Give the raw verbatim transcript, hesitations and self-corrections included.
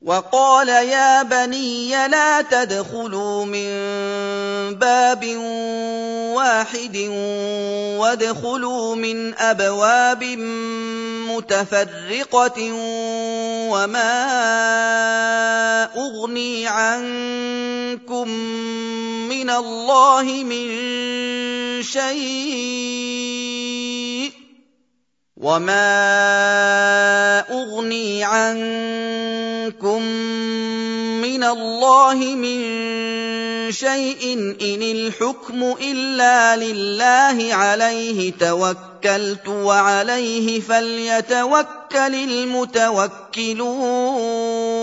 وقال يا بني لا تدخلوا من باب واحد وادخلوا من أبواب متفرقة وما أغني عنكم من الله من شيء وما أغني عنكم من الله من شيء إن الحكم إلا لله عليه توكلت وعليه فليتوكل المتوكلون